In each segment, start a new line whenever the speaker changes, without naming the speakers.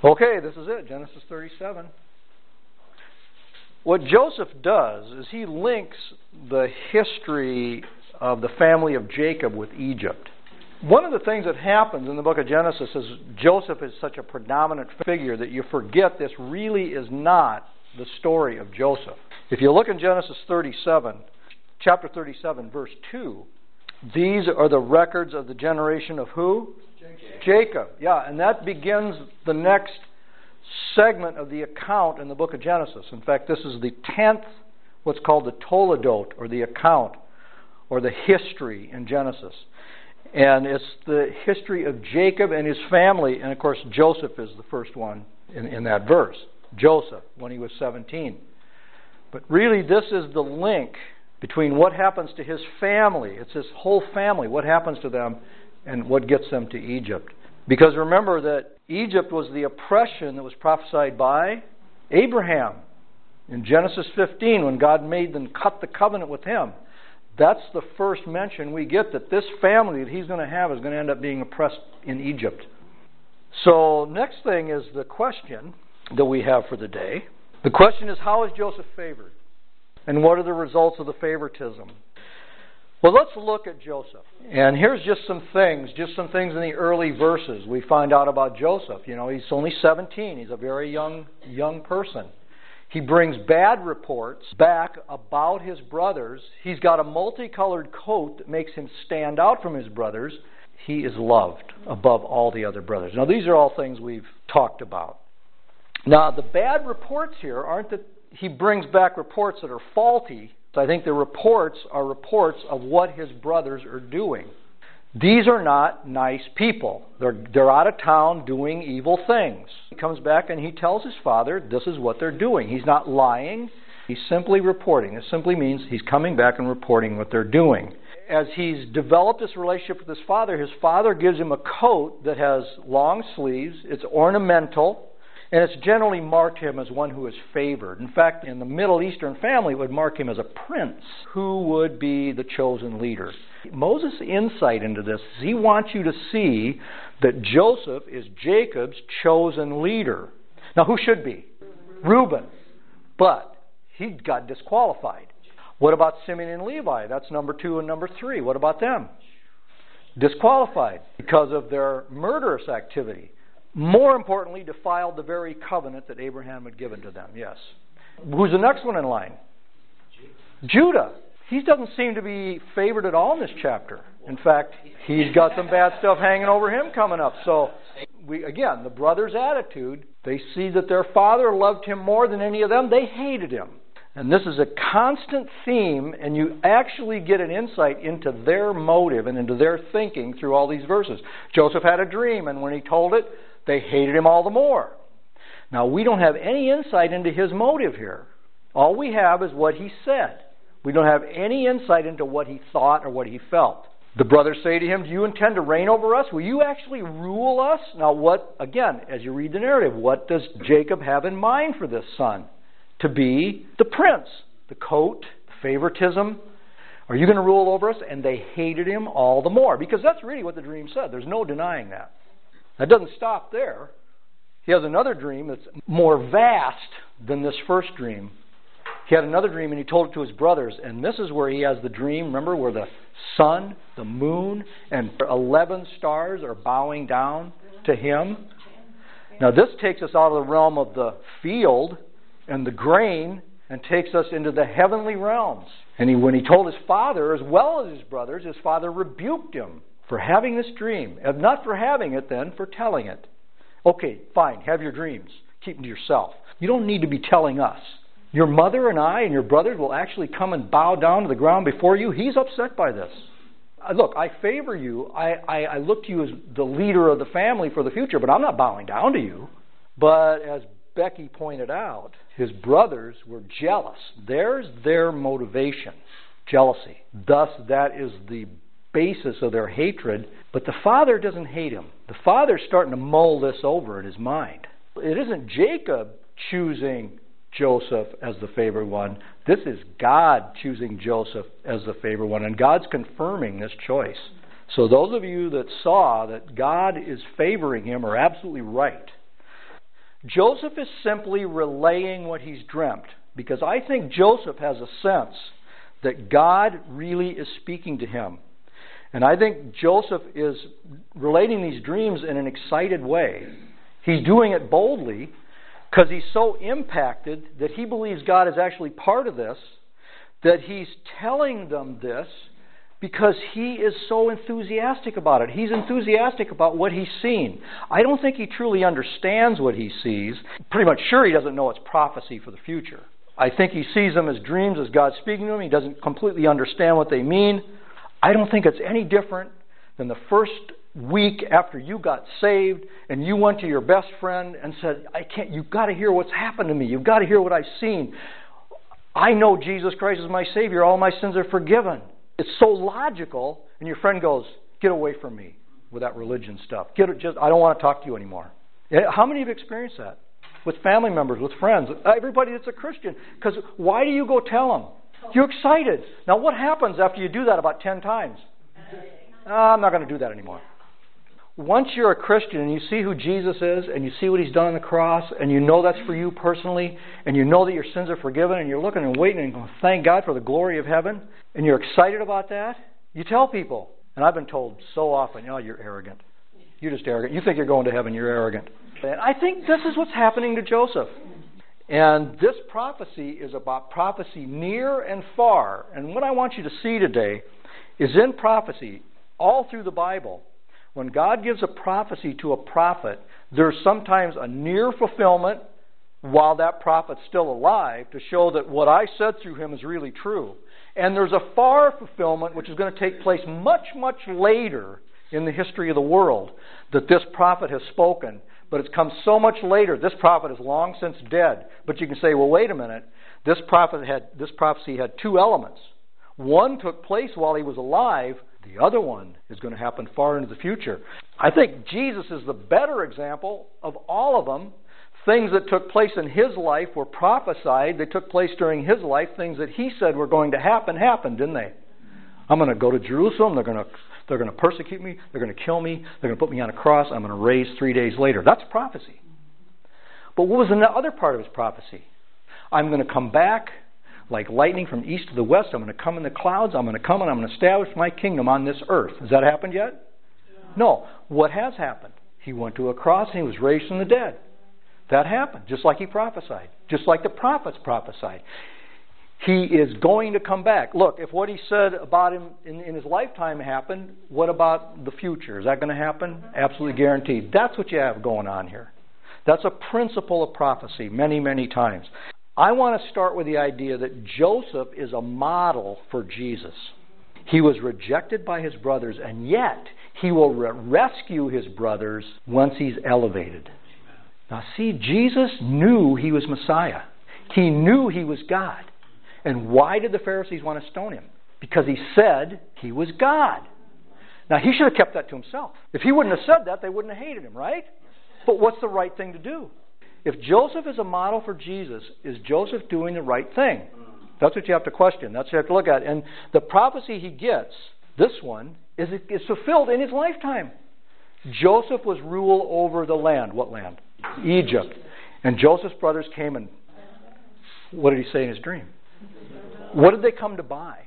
Okay, this is it, Genesis 37. What Joseph does is he links the history of the family of Jacob with Egypt. One of the things that happens in the book of Genesis is Joseph is such a predominant figure that you forget this really is not the story of Joseph. If you look in Genesis 37, chapter 37, verse 2, these are the records of the generation of who? Jacob. Yeah, and that begins the next segment of the account in the book of Genesis. In fact, this is the 10th, what's called the Toledot, or the account, or the history in Genesis. And it's the history of Jacob and his family, and of course Joseph is the first one in that verse. Joseph, when he was 17. But really this is the link between what happens to his family, it's his whole family, what happens to them, and what gets them to Egypt. Because remember that Egypt was the oppression that was prophesied by Abraham. In Genesis 15, when God made them cut the covenant with him, that's the first mention we get that this family that he's going to have is going to end up being oppressed in Egypt. So next thing is the question that we have for the day. The question is, how is Joseph favored? And what are the results of the favoritism? Well, let's look at Joseph. And here's just some things in the early verses we find out about Joseph. You know, he's only 17. He's a very young person. He brings bad reports back about his brothers. He's got a multicolored coat that makes him stand out from his brothers. He is loved above all the other brothers. Now, these are all things we've talked about. Now, the bad reports here aren't that he brings back reports that are faulty. I think the reports are reports of what his brothers are doing. These are not nice people. They're out of town doing evil things. He comes back and he tells his father, this is what they're doing. He's not lying. He's simply reporting. It simply means he's coming back and reporting what they're doing. As he's developed this relationship with his father gives him a coat that has long sleeves. It's ornamental. And it's generally marked him as one who is favored. In fact, in the Middle Eastern family, it would mark him as a prince who would be the chosen leader. Moses' insight into this is he wants you to see that Joseph is Jacob's chosen leader. Now, who should be? Reuben. But he got disqualified. What about Simeon and Levi? That's number 2 and number 3. What about them? Disqualified because of their murderous activity. More importantly, defiled the very covenant that Abraham had given to them. Yes. Who's the next one in line? Judah. He doesn't seem to be favored at all in this chapter. In fact, he's got some bad stuff hanging over him coming up. So, again, the brothers' attitude, they see that their father loved him more than any of them. They hated him. And this is a constant theme, and you actually get an insight into their motive and into their thinking through all these verses. Joseph had a dream, and when he told it, they hated him all the more. Now, we don't have any insight into his motive here. All we have is what he said. We don't have any insight into what he thought or what he felt. The brothers say to him, do you intend to reign over us? Will you actually rule us? Now, again, as you read the narrative, what does Jacob have in mind for this son? To be the prince, the coat, the favoritism. Are you going to rule over us? And they hated him all the more. Because that's really what the dream said. There's no denying that. That doesn't stop there. He has another dream that's more vast than this first dream. He had another dream and he told it to his brothers. And this is where he has the dream, remember, where the sun, the moon, and 11 stars are bowing down to him. Now this takes us out of the realm of the field and the grain and takes us into the heavenly realms. And when he told his father, as well as his brothers, his father rebuked him for having this dream. If not for having it, then for telling it. Okay, fine, have your dreams. Keep them to yourself. You don't need to be telling us. Your mother and I and your brothers will actually come and bow down to the ground before you. He's upset by this. Look, I favor you. I look to you as the leader of the family for the future, but I'm not bowing down to you. But as Becky pointed out, his brothers were jealous. There's their motivation, jealousy. Thus, that is the basis of their hatred. But the father doesn't hate him. The father's starting to mull this over in his mind. It isn't Jacob choosing Joseph as the favored one. This is God choosing Joseph as the favored one, and God's confirming this choice. So those of you that saw that God is favoring him are absolutely right. Joseph is simply relaying what he's dreamt, because I think Joseph has a sense that God really is speaking to him. And I think Joseph is relating these dreams in an excited way. He's doing it boldly because he's so impacted that he believes God is actually part of this, that he's telling them this because he is so enthusiastic about it. He's enthusiastic about what he's seen. I don't think he truly understands what he sees. Pretty much sure he doesn't know it's prophecy for the future. I think he sees them as dreams, as God speaking to him. He doesn't completely understand what they mean. I don't think it's any different than the first week after you got saved and you went to your best friend and said, you've got to hear what's happened to me. You've got to hear what I've seen. I know Jesus Christ is my Savior. All my sins are forgiven. It's so logical, and your friend goes, get away from me with that religion stuff. I don't want to talk to you anymore. How many have experienced that? With family members, with friends, everybody that's a Christian. Because why do you go tell them? You're excited. Now what happens after you do that about 10 times? I'm not going to do that anymore. Once you're a Christian and you see who Jesus is and you see what he's done on the cross and you know that's for you personally and you know that your sins are forgiven and you're looking and waiting and going, thank God for the glory of heaven, and you're excited about that, you tell people. And I've been told so often, you're arrogant. You're just arrogant. You think you're going to heaven, you're arrogant. And I think this is what's happening to Joseph. And this prophecy is about prophecy near and far. And what I want you to see today is in prophecy, all through the Bible, when God gives a prophecy to a prophet, there's sometimes a near fulfillment while that prophet's still alive to show that what I said through him is really true. And there's a far fulfillment which is going to take place much, much later in the history of the world that this prophet has spoken. But it's come so much later. This prophet is long since dead. But you can say, well, wait a minute. This prophecy had two elements. One took place while he was alive. The other one is going to happen far into the future. I think Jesus is the better example of all of them. Things that took place in his life were prophesied. They took place during his life. Things that he said were going to happen, happened, didn't they? I'm going to go to Jerusalem. They're going to persecute me. They're going to kill me. They're going to put me on a cross. I'm going to raise 3 days later. That's prophecy. But what was the other part of his prophecy? I'm going to come back like lightning from east to the west. I'm going to come in the clouds. I'm going to come and I'm going to establish my kingdom on this earth. Has that happened yet? No. What has happened? He went to a cross and he was raised from the dead. That happened, just like he prophesied. Just like the prophets prophesied. He is going to come back. Look, if what he said about him in his lifetime happened, what about the future? Is that going to happen? Absolutely guaranteed. That's what you have going on here. That's a principle of prophecy many, many times. I want to start with the idea that Joseph is a model for Jesus. He was rejected by his brothers, and yet he will rescue his brothers once he's elevated. Now see, Jesus knew he was Messiah. He knew he was God. And why did the Pharisees want to stone him? Because he said he was God. Now he should have kept that to himself. If he wouldn't have said that, they wouldn't have hated him, right? But what's the right thing to do? If Joseph is a model for Jesus, is Joseph doing the right thing? That's what you have to question. That's what you have to look at. And the prophecy he gets, this one, is fulfilled in his lifetime. Joseph was rule over the land. What land? Egypt. And Joseph's brothers came and what did he say in his dream? What did they come to buy?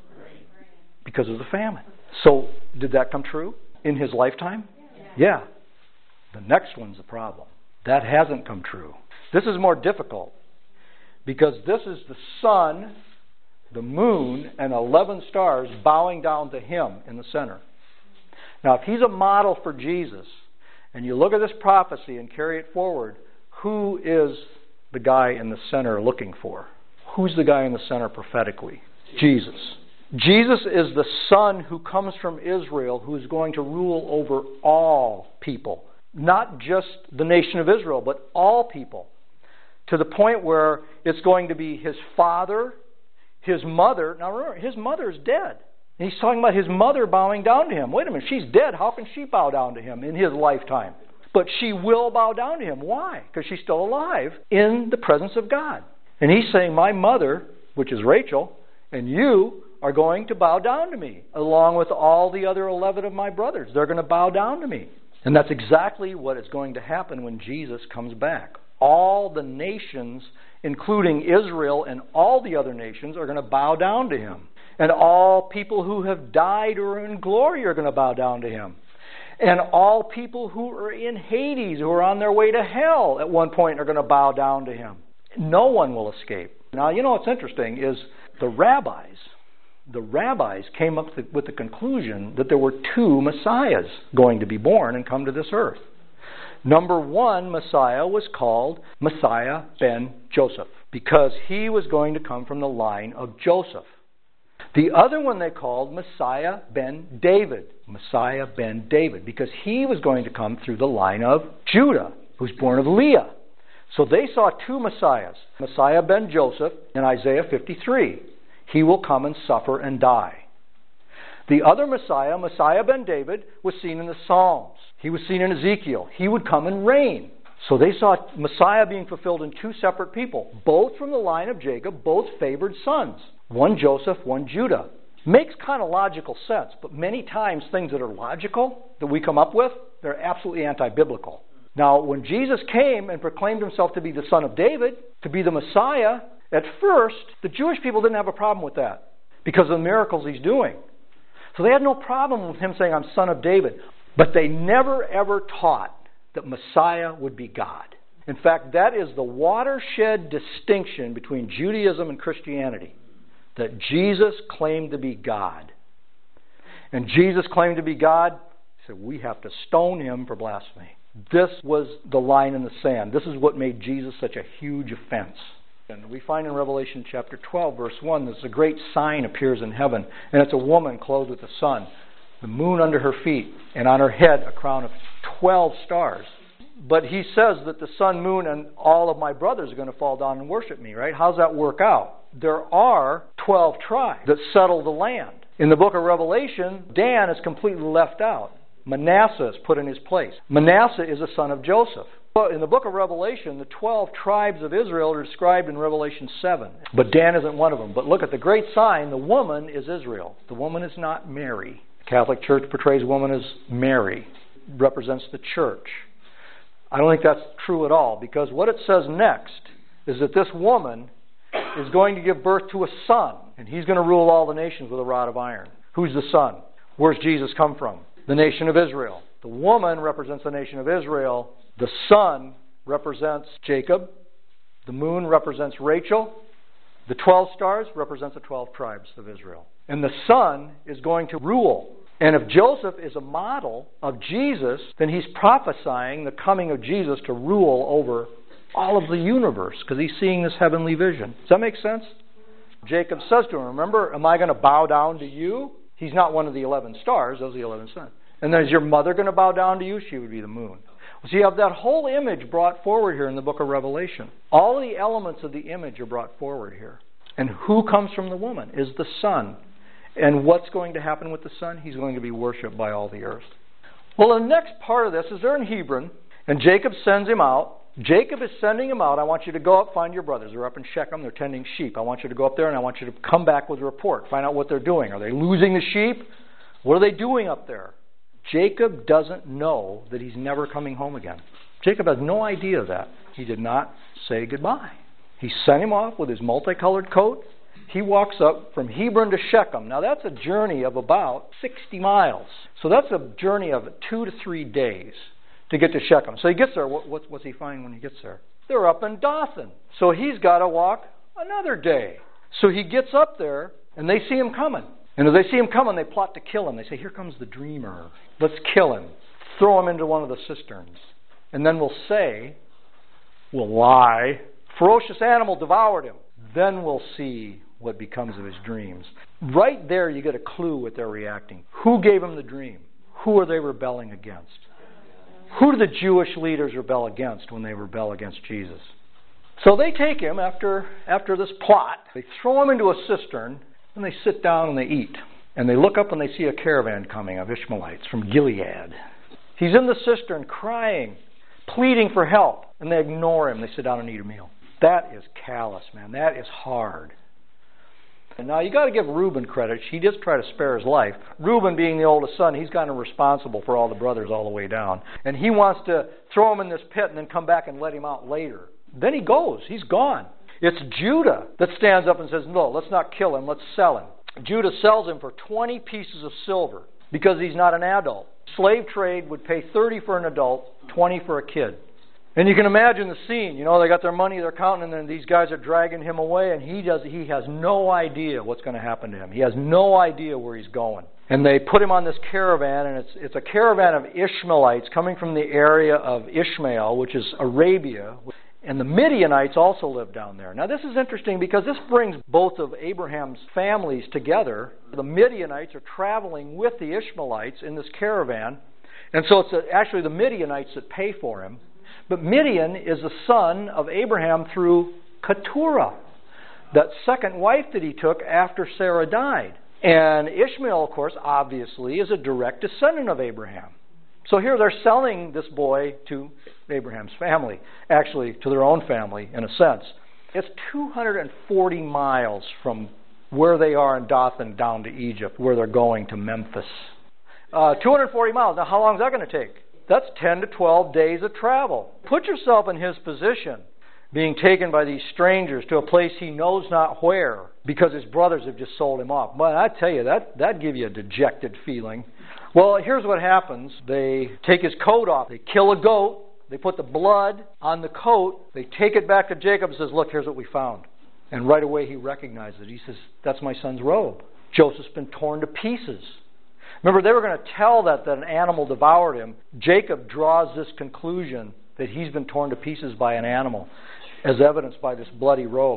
Because of the famine. So did that come true in his lifetime? Yeah. The next one's the problem. That hasn't come true. This is more difficult because this is the sun, the moon, and 11 stars bowing down to him in the center. Now, if he's a model for Jesus, and you look at this prophecy and carry it forward, who is the guy in the center looking for? Who's the guy in the center prophetically? Jesus. Jesus is the Son who comes from Israel, who is going to rule over all people. Not just the nation of Israel, but all people. To the point where it's going to be his father, his mother. Now remember, his mother is dead. And he's talking about his mother bowing down to him. Wait a minute, she's dead. How can she bow down to him in his lifetime? But she will bow down to him. Why? Because she's still alive in the presence of God. And he's saying, my mother, which is Rachel, and you are going to bow down to me, along with all the other 11 of my brothers. They're going to bow down to me. And that's exactly what is going to happen when Jesus comes back. All the nations, including Israel and all the other nations, are going to bow down to him. And all people who have died or are in glory are going to bow down to him. And all people who are in Hades, who are on their way to hell at one point, are going to bow down to him. No one will escape. Now, you know what's interesting is the rabbis came up with the conclusion that there were two Messiahs going to be born and come to this earth. Number one Messiah was called Messiah ben Joseph, because he was going to come from the line of Joseph. The other one they called Messiah ben David, because he was going to come through the line of Judah, who's born of Leah. So they saw two Messiahs, Messiah ben Joseph in Isaiah 53. He will come and suffer and die. The other Messiah, Messiah ben David, was seen in the Psalms. He was seen in Ezekiel. He would come and reign. So they saw Messiah being fulfilled in two separate people, both from the line of Jacob, both favored sons. One Joseph, one Judah. Makes kind of logical sense, but many times things that are logical, that we come up with, they're absolutely anti-biblical. Now, when Jesus came and proclaimed himself to be the son of David, to be the Messiah, at first, the Jewish people didn't have a problem with that because of the miracles he's doing. So they had no problem with him saying, I'm son of David. But they never ever taught that Messiah would be God. In fact, that is the watershed distinction between Judaism and Christianity. That Jesus claimed to be God. And Jesus claimed to be God, he said, we have to stone him for blasphemy. This was the line in the sand. This is what made Jesus such a huge offense. And we find in Revelation chapter 12, verse 1, there's a great sign appears in heaven, and it's a woman clothed with the sun, the moon under her feet, and on her head a crown of 12 stars. But he says that the sun, moon, and all of my brothers are going to fall down and worship me, right? How's that work out? There are 12 tribes that settle the land. In the book of Revelation, Dan is completely left out. Manasseh is put in his place. Manasseh is a son of Joseph. In the book of Revelation, the 12 tribes of Israel are described in Revelation 7. But Dan isn't one of them. But look at the great sign, the woman is Israel. The woman is not Mary. The Catholic Church portrays woman as Mary, represents the church. I don't think that's true at all, because what it says next is that this woman is going to give birth to a son, and he's going to rule all the nations with a rod of iron. Who's the son? Where's Jesus come from? The nation of Israel. The woman represents the nation of Israel. The sun represents Jacob. The moon represents Rachel. The 12 stars represent the 12 tribes of Israel. And the son is going to rule. And if Joseph is a model of Jesus, then he's prophesying the coming of Jesus to rule over all of the universe, because he's seeing this heavenly vision. Does that make sense? Jacob says to him, remember, am I going to bow down to you? He's not one of the 11 stars, those are the 11 sons. And then is your mother going to bow down to you? She would be the moon. So you have that whole image brought forward here in the book of Revelation. All the elements of the image are brought forward here. And who comes from the woman is the son. And what's going to happen with the son? He's going to be worshipped by all the earth. Well, the next part of this is they're in Hebron, and Jacob sends him out. Jacob is sending him out. I want you to go up, find your brothers. They're up in Shechem. They're tending sheep. I want you to go up there, and I want you to come back with a report. Find out what they're doing. Are they losing the sheep? What are they doing up there? Jacob doesn't know that he's never coming home again. Jacob has no idea of that. He did not say goodbye. He sent him off with his multicolored coat. He walks up from Hebron to Shechem. Now that's a journey of about 60 miles. So that's a journey of 2 to 3 days to get to Shechem. So he gets there. What's he find when he gets there? They're up in Dothan. So he's got to walk another day. So he gets up there, and they see him coming. And as they see him coming, they plot to kill him. They say, here comes the dreamer. Let's kill him. Throw him into one of the cisterns. And then we'll lie. Ferocious animal devoured him. Then we'll see what becomes of his dreams. Right there you get a clue what they're reacting. Who gave him the dream? Who are they rebelling against? Who do the Jewish leaders rebel against when they rebel against Jesus? So they take him after this plot. They throw him into a cistern, and they sit down and they eat. And they look up and they see a caravan coming of Ishmaelites from Gilead. He's in the cistern crying, pleading for help. And they ignore him. They sit down and eat a meal. That is callous, man. That is hard. And now you got to give Reuben credit. He did try to spare his life. Reuben, being the oldest son, he's kind of responsible for all the brothers all the way down. And he wants to throw him in this pit and then come back and let him out later. Then he goes. He's gone. It's Judah that stands up and says, no, let's not kill him. Let's sell him. Judah sells him for 20 pieces of silver because he's not an adult. Slave trade would pay 30 for an adult, 20 for a kid. And you can imagine the scene. You know, they got their money, they're counting, and then these guys are dragging him away, and he has no idea what's going to happen to him. He has no idea where he's going. And they put him on this caravan, and it's a caravan of Ishmaelites coming from the area of Ishmael, which is Arabia. And the Midianites also live down there. Now this is interesting because this brings both of Abraham's families together. The Midianites are traveling with the Ishmaelites in this caravan. And so it's actually the Midianites that pay for him. But Midian is the son of Abraham through Keturah, that second wife that he took after Sarah died. And Ishmael, of course, obviously is a direct descendant of Abraham. So here they're selling this boy to Abraham's family, actually to their own family in a sense. It's 240 miles from where they are in Dothan down to Egypt, where they're going to Memphis. 240 miles. Now how long is that going to take? That's 10 to 12 days of travel. Put yourself in his position, being taken by these strangers to a place he knows not where because his brothers have just sold him off. But I tell you, that'd give you a dejected feeling. Well, here's what happens. They take his coat off. They kill a goat. They put the blood on the coat. They take it back to Jacob and says, look, here's what we found. And right away he recognizes it. He says, that's my son's robe. Joseph's been torn to pieces. Remember, they were going to tell that an animal devoured him. Jacob draws this conclusion that he's been torn to pieces by an animal, as evidenced by this bloody robe.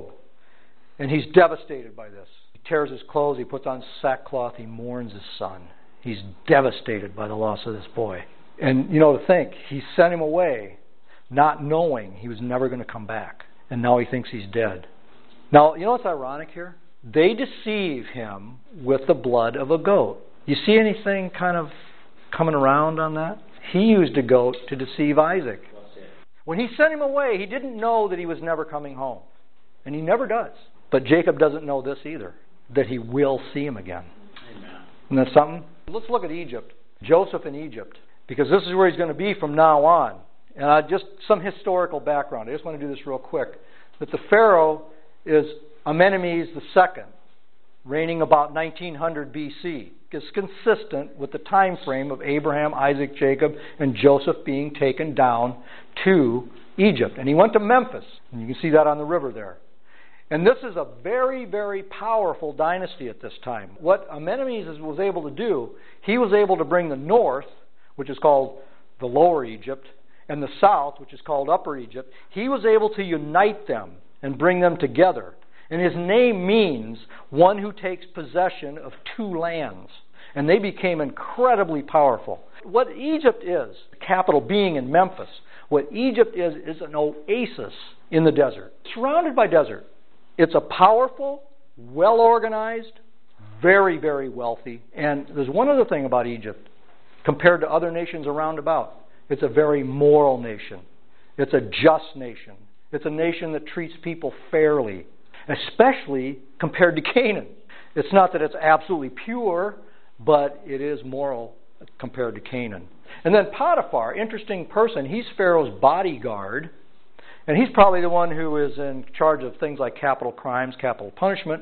And he's devastated by this. He tears his clothes. He puts on sackcloth. He mourns his son. He's devastated by the loss of this boy. And, to think, he sent him away not knowing he was never going to come back. And now he thinks he's dead. Now, you know what's ironic here? They deceive him with the blood of a goat. You see anything kind of coming around on that? He used a goat to deceive Isaac. When he sent him away, he didn't know that he was never coming home. And he never does. But Jacob doesn't know this either, that he will see him again. Amen. Isn't that something? Let's look at Egypt. Joseph in Egypt. Because this is where he's going to be from now on. And just some historical background. I just want to do this real quick. That the Pharaoh is Amenemhes II, reigning about 1900 BC. It's consistent with the time frame of Abraham, Isaac, Jacob, and Joseph being taken down to Egypt. And he went to Memphis. And you can see that on the river there. And this is a very, very powerful dynasty at this time. What Amenemhes was able to do, he was able to bring the north, which is called the Lower Egypt, and the south, which is called Upper Egypt. He was able to unite them and bring them together. And his name means one who takes possession of two lands. And they became incredibly powerful. What Egypt is, the capital being in Memphis, what Egypt is an oasis in the desert, surrounded by desert. It's a powerful, well-organized, very, very wealthy. And there's one other thing about Egypt compared to other nations around about. It's a very moral nation. It's a just nation. It's a nation that treats people fairly, especially compared to Canaan. It's not that it's absolutely pure, but it is moral compared to Canaan. And then Potiphar, interesting person, he's Pharaoh's bodyguard. And he's probably the one who is in charge of things like capital crimes, capital punishment.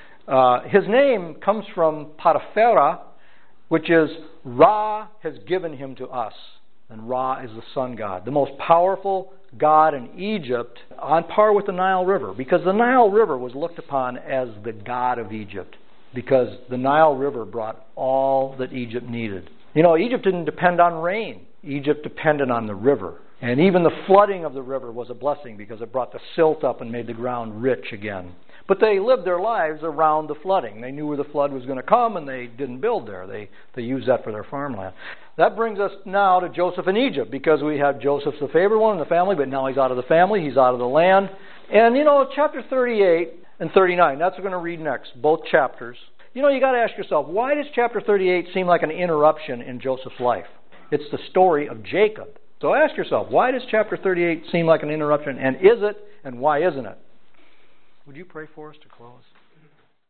His name comes from Potipharah, which is Ra has given him to us. And Ra is the sun god, the most powerful god in Egypt, on par with the Nile River. Because the Nile River was looked upon as the god of Egypt. Because the Nile River brought all that Egypt needed. Egypt didn't depend on rain. Egypt depended on the river. And even the flooding of the river was a blessing because it brought the silt up and made the ground rich again. But they lived their lives around the flooding. They knew where the flood was going to come and they didn't build there. They used that for their farmland. That brings us now to Joseph in Egypt, because we have Joseph's the favored one in the family, but now he's out of the family, he's out of the land. And chapter 38 and 39, that's what we're going to read next, both chapters. You got to ask yourself, why does chapter 38 seem like an interruption in Joseph's life? It's the story of Jacob. So ask yourself, why does chapter 38 seem like an interruption? And is it, and why isn't it? Would you pray for us to close?